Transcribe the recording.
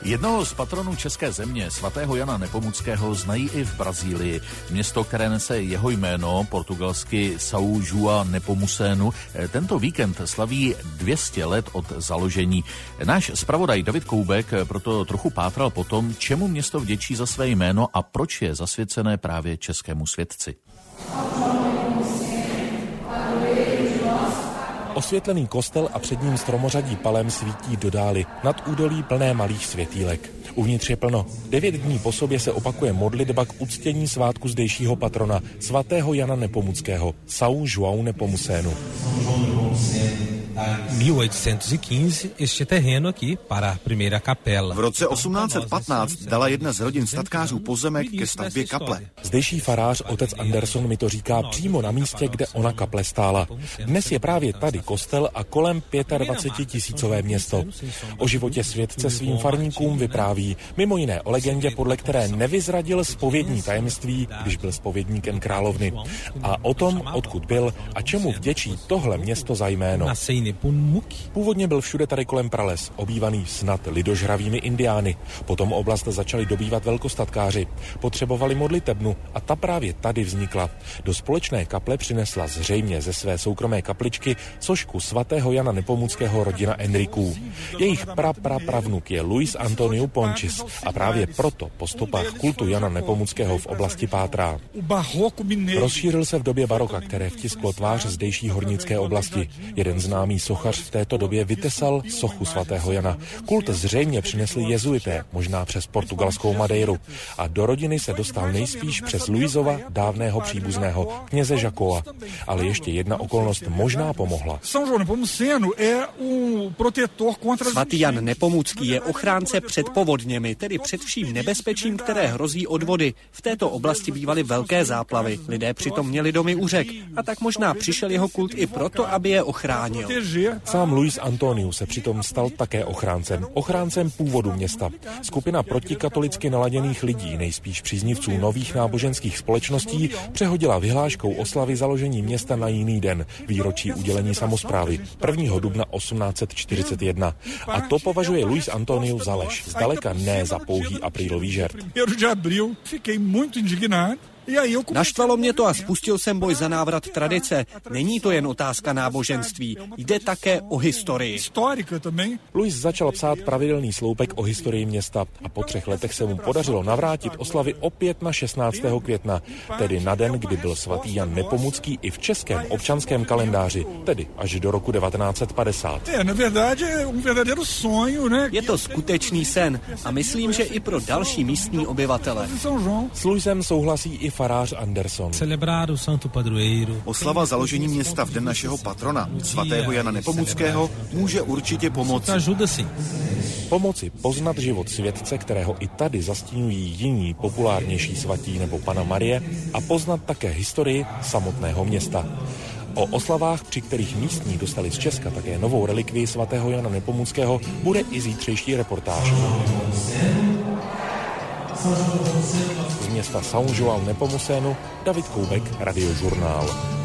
Jednoho z patronů české země, svatého Jana Nepomuckého, znají i v Brazílii. Město, které nese jeho jméno, portugalsky São João Nepomuceno, tento víkend slaví 200 let od založení. Náš zpravodaj David Koubek proto trochu pátral po tom, čemu město vděčí za své jméno a proč je zasvěcené právě českému světci. Osvětlený kostel a před ním stromořadí palem svítí do dály, nad údolí plné malých světýlek. Uvnitř je plno. 9 dní po sobě se opakuje modlitba k uctění svátku zdejšího patrona, svatého Jana Nepomuckého, São João Nepomuceno. 1815 este terreno aqui para a primeira capela. V roce 1815 dala jedna z rodin statkářů pozemek ke stavbě kaple. Zdejší farář otec Anderson mi to říká přímo na místě, kde ona kaple stála. Dnes je právě tady kostel a kolem 25 000 město. O životě světce svým farníkům vypráví, mimo jiné o legendě, podle které nevyzradil zpovědní tajemství, když byl zpovědníkem královny. A o tom, odkud byl a čemu vděčí tohle město za jméno. Původně byl všude tady kolem prales, obývaný snad lidožravými indiány. Potom oblast začali dobývat velkostatkáři. Potřebovali modlitebnu a ta právě tady vznikla. Do společné kaple přinesla zřejmě ze své soukromé kapličky sošku svatého Jana Nepomuckého rodina Enriků. Jejich prapravnuk je Luis Antônio Pontes a právě proto po stopách kultu Jana Nepomuckého v oblasti pátrá. Rozšířil se v době baroka, které vtisklo tvář zdejší hornické oblasti. Jeden známý sochař v této době vytesal sochu svatého Jana. Kult zřejmě přinesli jezuité, možná přes portugalskou Madeiru. A do rodiny se dostal nejspíš přes Luisova, dávného příbuzného, kněze Jacoa. Ale ještě jedna okolnost možná pomohla. Svatý Jan Nepomucký je ochránce před povodněmi, tedy před vším nebezpečím, které hrozí od vody. V této oblasti bývaly velké záplavy. Lidé přitom měli domy u řek. A tak možná přišel jeho kult i proto, aby je ochránil. Sám Luis Antônio se přitom stal také ochráncem původu města. Skupina protikatolicky naladěných lidí, nejspíš příznivců nových náboženských společností, přehodila vyhláškou oslavy založení města na jiný den, výročí udělení samosprávy, 1. dubna 1841. A to považuje Luis Antônio za lež, zdaleka ne za pouhý aprílový žert. Naštvalo mě to a spustil jsem boj za návrat tradice. Není to jen otázka náboženství, jde také o historii. Luis začal psát pravidelný sloupek o historii města a po 3 letech se mu podařilo navrátit oslavy opět na 16. května, tedy na den, kdy byl svatý Jan Nepomucký i v českém občanském kalendáři, tedy až do roku 1950. Je to skutečný sen a myslím, že i pro další místní obyvatele. S Luisem souhlasí i farář Anderson. Oslava založení města v den našeho patrona, svatého Jana Nepomuckého, může určitě pomoci. Pomoci poznat život světce, kterého i tady zastínují jiní populárnější svatí nebo Panna Marie, a poznat také historii samotného města. O oslavách, při kterých místní dostali z Česka také novou relikvii svatého Jana Nepomuckého, bude i zítřejší reportáž. Z města São João Nepomuceno, David Koubek, Radiožurnál.